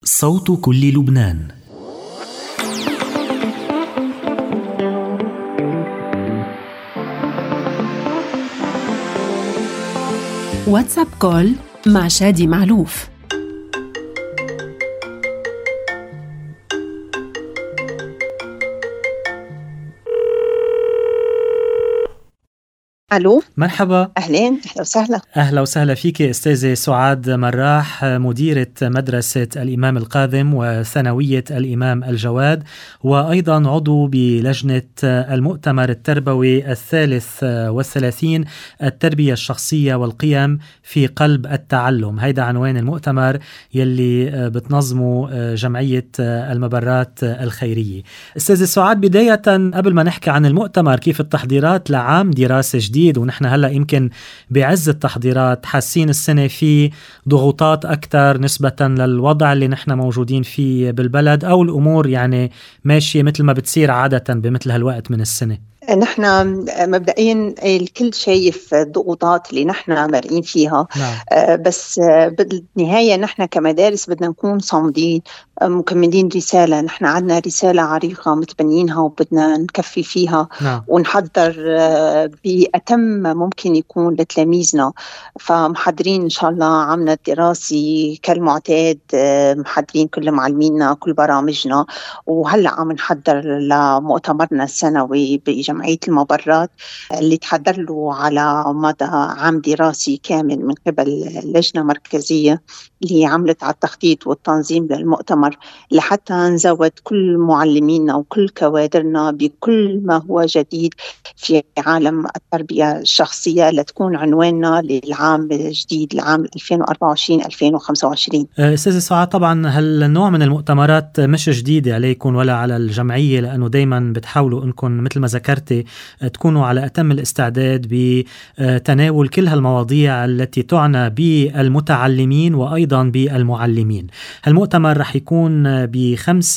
صوت كل لبنان. واتساب كول مع شادي معلوف. ألو، مرحبا. أهلين، أهلا وسهلا. أهلا وسهلا فيك أستاذة سعاد مراح، مديرة مدرسة الإمام القادم وثانوية الإمام الجواد، وأيضا عضو بلجنة المؤتمر التربوي 33 التربية الشخصية والقيم في قلب التعلم. هيدا عنوان المؤتمر يلي بتنظمه جمعية المبرات الخيرية. أستاذة سعاد، بداية قبل ما نحكي عن المؤتمر، كيف التحضيرات لعام دراسة جديد ونحن هلأ يمكن بعز التحضيرات، حاسين السنة في ضغوطات أكثر نسبة للوضع اللي نحن موجودين فيه بالبلد، أو الأمور يعني ماشية مثل ما بتصير عادة بمثل هالوقت من السنة؟ نحن مبدئيا الكل شايف الضغوطات اللي نحن مرقين فيها. نعم. بس بالنهاية نحن كمدارس بدنا نكون صامدين، مكملين رسالة. نحن عندنا رسالة عريقة متبنينها وبدنا نكفي فيها. نعم. ونحضر بأتم ممكن يكون لتلاميذنا، فمحضرين إن شاء الله عامنا الدراسي كالمعتاد، محضرين كل معلمينا كل برامجنا، وهلأ عم نحضر لمؤتمرنا السنوي بجمعية المبرات اللي تحضر له على مدى عام دراسي كامل من قبل لجنة مركزية اللي عملت على التخطيط والتنظيم للمؤتمر، لحتى نزود كل معلمينا وكل كوادرنا بكل ما هو جديد في عالم التربية الشخصية، لتكون عنواننا للعام الجديد العام 2024-2025. أستاذة سعاد، طبعا هالنوع من المؤتمرات مش جديدة عليكم ولا على الجمعية، لأنه دايما بتحاولوا أنكم مثل ما ذكرتي تكونوا على أتم الاستعداد بتناول كل هالمواضيع التي تعنى بالمتعلمين وأيضا بالمعلمين. المؤتمر رح يكون ب5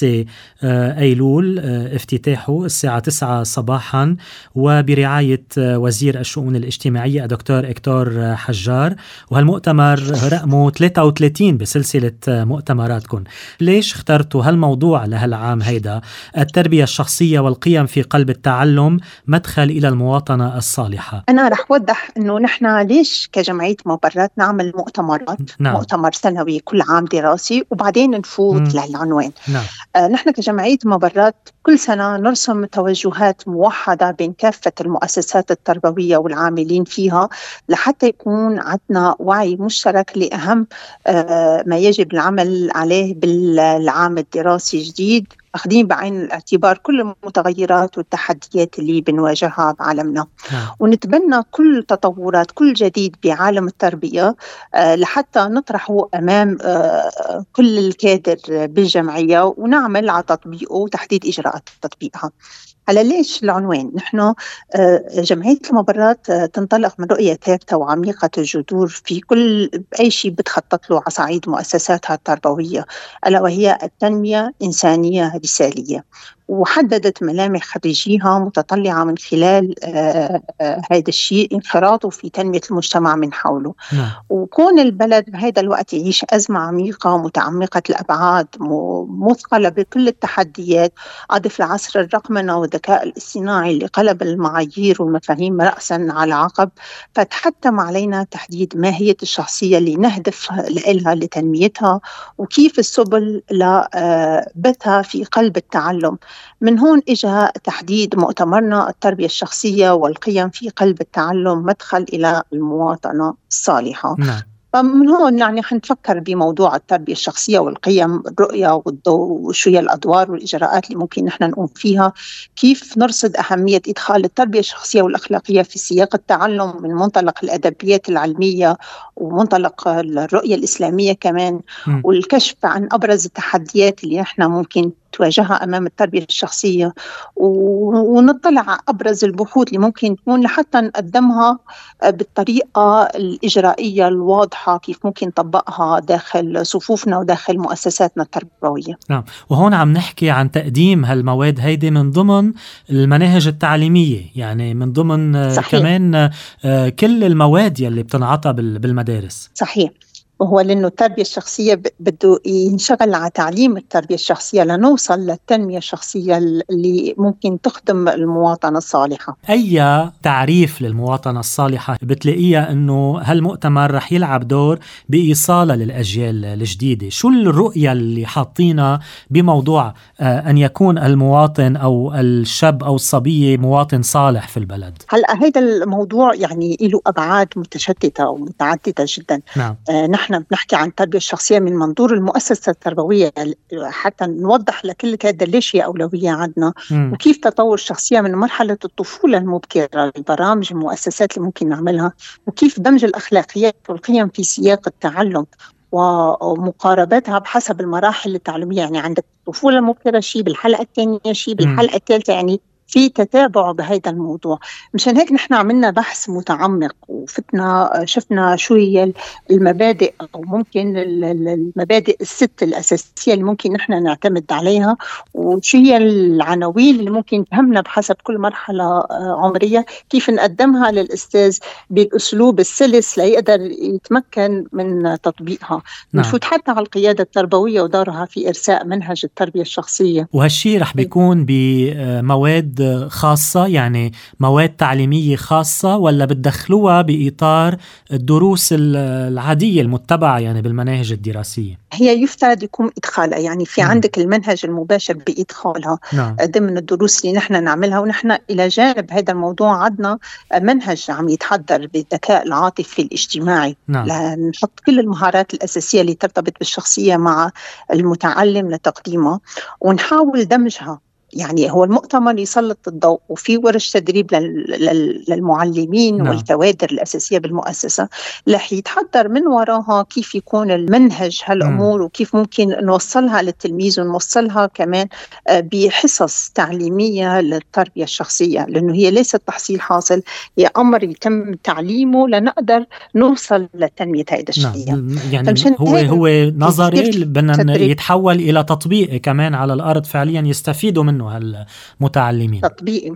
أيلول، افتتاحه الساعة 9 صباحا، وبرعاية وزير الشؤون الاجتماعية الدكتور إكتور حجار، وهالمؤتمر رقمه 33 بسلسلة مؤتمراتكم. ليش اخترتوا هالموضوع لهالعام هيدا، التربية الشخصية والقيم في قلب التعلم، مدخل إلى المواطنة الصالحة؟ أنا رح وضح أنه نحن ليش كجمعية مبرات نعمل مؤتمرات. نعم. مؤتمر سنوي كل عام دراسي وبعدين نفوت للعنوان. نعم. نحن كجمعية مبرات كل سنة نرسم توجهات موحدة بين كافة المؤسسات التربوية والعاملين فيها، لحتى يكون عندنا وعي مشترك لأهم ما يجب العمل عليه بالعام الدراسي الجديد، أخذين بعين الاعتبار كل المتغيرات والتحديات اللي بنواجهها بعالمنا. ونتبنى كل تطورات كل جديد بعالم التربية لحتى نطرحه أمام كل الكادر بالجمعية، ونعمل على تطبيقه وتحديد إجراءات تطبيقها. على ليش العنوان؟ نحن جمعية المبرات تنطلق من رؤية ثابتة وعميقة الجذور في كل أي شيء بتخطط له على صعيد مؤسساتها التربوية، ألا وهي التنمية إنسانية رسالية، وحددت ملامح خريجيها متطلعة من خلال هذا الشيء انخراطه في تنمية المجتمع من حوله. وكون البلد بهذا الوقت يعيش أزمة عميقة متعمقة الأبعاد مثقلة بكل التحديات، أضف لعصر الرقمنة والذكاء الاصطناعي اللي قلب المعايير والمفاهيم رأسا على عقب، فتحتم علينا تحديد ماهية الشخصية اللي نهدف لها لتنميتها، وكيف السبل لبثها في قلب التعلم. من هون إجا تحديد مؤتمرنا التربية الشخصية والقيم في قلب التعلم، مدخل إلى المواطنة الصالحة. نعم. فمن هون يعني حنفكر بموضوع التربية الشخصية والقيم، الرؤية والضوء، وشو هي الأدوار والإجراءات اللي ممكن نحن نقوم فيها، كيف نرصد أهمية إدخال التربية الشخصية والأخلاقية في سياق التعلم من منطلق الأدبيات العلمية ومنطلق الرؤية الإسلامية كمان، والكشف عن أبرز التحديات اللي نحن ممكن تواجهها أمام التربية الشخصية، ونطلع على أبرز البحوث اللي ممكن تكون لحتى نقدمها بالطريقة الإجرائية الواضحة، كيف ممكن نطبقها داخل صفوفنا وداخل مؤسساتنا التربوية. نعم. وهون عم نحكي عن تقديم هالمواد هيدي من ضمن المناهج التعليمية، يعني من ضمن صحيح. كمان كل المواد يلي بتنعطى بالمدارس. صحيح. وهو لأنه التربية الشخصية بده ينشغل على تعليم التربية الشخصية لنوصل للتنمية الشخصية اللي ممكن تخدم المواطنة الصالحة. أي تعريف للمواطنة الصالحة بتلاقيها أنه هالمؤتمر رح يلعب دور بإيصالة للأجيال الجديدة؟ شو الرؤية اللي حاطينها بموضوع أن يكون المواطن أو الشاب أو الصبية مواطن صالح في البلد؟ هلأ هيدا الموضوع يعني له أبعاد متشتتة ومتعددة جدا. نعم. نحن بنحكي عن التربية الشخصية من منظور المؤسسة التربوية حتى نوضح لكل كادر ليش هي أولوية عندنا وكيف تطور الشخصية من مرحلة الطفولة المبكرة، البرامج المؤسسات اللي ممكن نعملها، وكيف دمج الأخلاقيات والقيم في سياق التعلم ومقاربتها بحسب المراحل التعليمية. يعني عندك الطفولة المبكرة شيء، بالحلقة الثانية شيء، بالحلقة الثالثة، يعني في تتابع بهذا الموضوع. مشان هيك نحن عملنا بحث متعمق شفنا شو هي المبادئ أو ممكن المبادئ الست الأساسية اللي ممكن نحن نعتمد عليها، وشو هي العناوين اللي ممكن تهمنا بحسب كل مرحلة عمرية، كيف نقدمها للأستاذ بالأسلوب السلس ليقدر يتمكن من تطبيقها. نفوت حتى على القيادة التربوية ودورها في إرساء منهج التربية الشخصية. وهالشي رح بيكون بمواد خاصة، يعني مواد تعليمية خاصة، ولا بتدخلوها بإطار الدروس العادية المتبعة يعني بالمناهج الدراسية؟ هي يفترض يكون إدخالها، يعني في عندك المنهج المباشر بإدخالها ضمن الدروس اللي نحن نعملها. ونحن إلى جانب هذا الموضوع عندنا منهج عم يتحضر بالذكاء العاطفي الاجتماعي لنحط كل المهارات الأساسية اللي ترتبط بالشخصية مع المتعلم لتقديمها ونحاول دمجها. يعني هو المؤتمر يسلط الضوء وفي ورش تدريب للمعلمين والكوادر الأساسية بالمؤسسة، رح يتحضر من وراها كيف يكون المنهج هالأمور وكيف ممكن نوصلها للتلميذ ونوصلها كمان بحصص تعليمية للتربية الشخصية، لأنه هي ليست تحصيل حاصل، هي أمر يتم تعليمه لنقدر نوصل لتنمية هذا الشيء. يعني هو نظري بدنا يتحول إلى تطبيق كمان على الأرض، فعليا يستفيدوا منه هالمتعلمين. تطبيق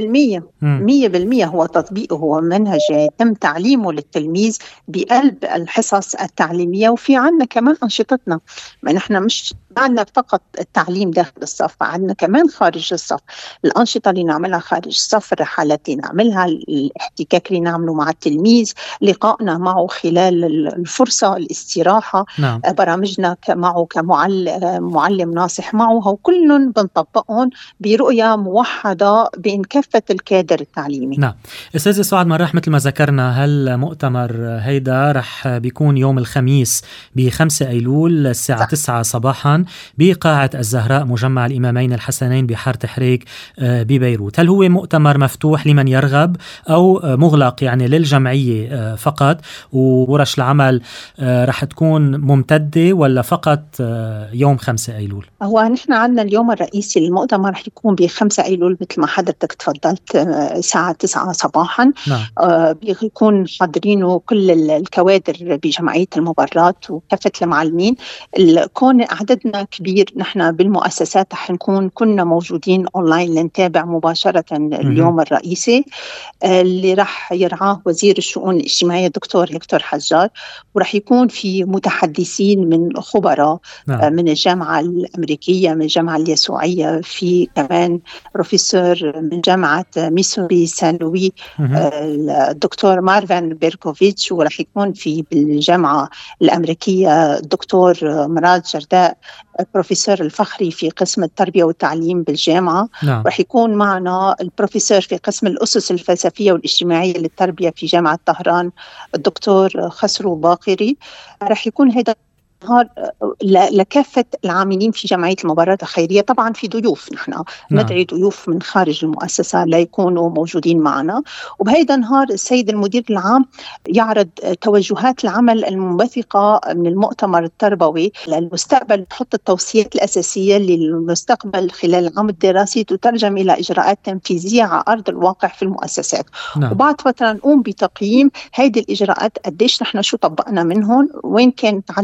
100% هو تطبيق، هو منهج يتم تعليمه للتلميذ بقلب الحصص التعليمية. وفي عنا كمان أنشطتنا، ما نحن مش عنا فقط التعليم داخل الصف، عنا كمان خارج الصف، الأنشطة اللي نعملها خارج الصف، الرحلات اللي نعملها، الاحتكاك اللي نعمله مع التلميذ، لقائنا معه خلال الفرصة، الاستراحة، برامجنا معه كمعلم ناصح معه، وكلهم بنطبقهم برؤية موحدة بين كافة الكادر التعليمي. نعم. أستاذ سعاد مراح، مثل ما ذكرنا هالمؤتمر هيدا رح بيكون يوم الخميس ب5 أيلول الساعة 9 صباحا بقاعة الزهراء مجمع الإمامين الحسنين بحارة حريق ببيروت. هل هو مؤتمر مفتوح لمن يرغب أو مغلق يعني للجمعية فقط، وورش العمل رح تكون ممتدة، ولا فقط يوم 5 أيلول؟ هو نحن عندنا اليوم الرئيسي للمؤتمر رح يكون ب5 أيلول مثل ما حضرتك تفضلت، الساعة 9 صباحا. بيكون حاضرينه كل الكوادر بجمعية المبرات وكافة المعلمين. كون عددنا كبير نحن بالمؤسسات رح نكون كنا موجودين أونلاين لنتابع مباشرة اليوم الرئيسي اللي رح يرعاه وزير الشؤون الاجتماعية دكتور هكتور حجار، ورح يكون في متحدثين من خبراء من الجامعة الأمريكية، من الجامعة اليسوعية، في كمان بروفيسور من جامعة ميسوري سان لوي الدكتور مارفان بيركوفيتش، ورح يكون في بالجامعة الأمريكية الدكتور مراد جرداء البروفيسور الفخري في قسم التربية والتعليم بالجامعة. رح يكون معنا البروفيسور في قسم الأسس الفلسفية والاجتماعية للتربية في جامعة طهران الدكتور خسرو باقري. رح يكون هذا لكافة العاملين في جمعية المبارات الخيرية. طبعا في ضيوف، نحن ندعي ضيوف من خارج المؤسسة ليكونوا موجودين معنا. وبهيدا النهار السيد المدير العام يعرض توجهات العمل المنبثقة من المؤتمر التربوي للمستقبل، تحط التوصيات الأساسية للمستقبل خلال العام الدراسي تترجم إلى إجراءات تنفيذية على أرض الواقع في المؤسسات. وبعد فترة نقوم بتقييم هذه الإجراءات، قديش نحن شو طبقنا منهم، وين كانت عندنا التحديات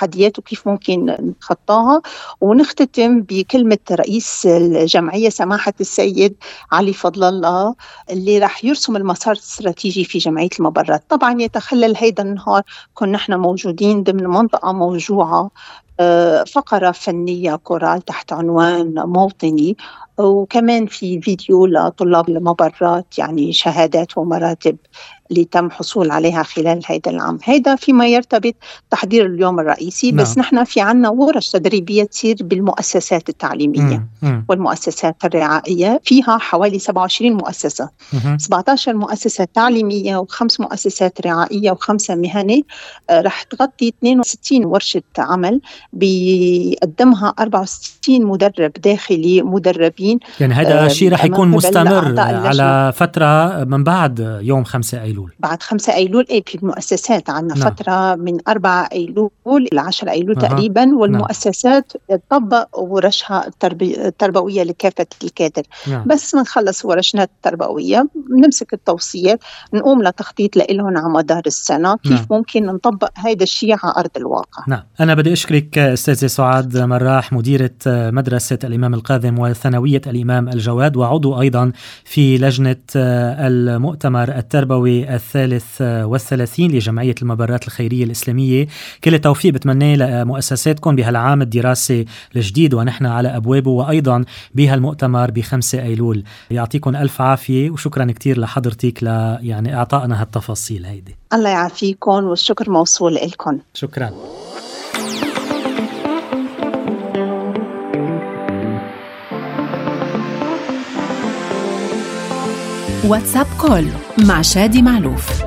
التحديات وكيف ممكن نتخطاها. ونختتم بكلمة رئيس الجمعية سماحة السيد علي فضل الله اللي راح يرسم المسار الاستراتيجي في جمعية المبرات. طبعا يتخلل هيدا النهار كنا نحن موجودين ضمن منطقة موجوعة، فقرة فنية كورال تحت عنوان موطني، وكمان في فيديو لطلاب المبرات، يعني شهادات ومراتب اللي تم حصول عليها خلال هذا العام. هذا فيما يرتبط تحضير اليوم الرئيسي. بس نحن في عنا ورش تدريبية تصير بالمؤسسات التعليمية والمؤسسات الرعائية، فيها حوالي 27 مؤسسة، 17 مؤسسة تعليمية و5 مؤسسات رعائية و5 مهنة. رح تغطي 62 ورشة عمل بيقدمها 64 مدرب داخلي مدربين. يعني هذا الشيء رح يكون مستمر على فترة من بعد يوم 5 أيلول. بعد 5 أيلول في المؤسسات عنا فترة من 4 أيلول إلى 10 أيلول تقريبا. والمؤسسات تطبق ورشها التربوية لكافة الكادر. بس منخلص ورشنا التربوية نمسك التوصيات، نقوم لتخطيط لإلهم على مدار السنة كيف ممكن نطبق هذا الشيء على أرض الواقع. أنا بدي أشكرك أستاذة سعاد مراح، مديرة مدرسة الإمام القاذم وثانوية الإمام الجواد، وعضو أيضا في لجنة المؤتمر التربوي 33 لجمعية المبرات الخيرية الإسلامية. كل التوفيق بتمنى لمؤسساتكم بهالعام الدراسي الجديد ونحن على أبوابه، وأيضا بهالمؤتمر ب5 أيلول. يعطيكم ألف عافية وشكرا كتير لحضرتك يعني إعطائنا هالتفاصيل هيدي. الله يعافيكم والشكر موصول لكم. شكرا. واتساب كول مع شادي معلوف.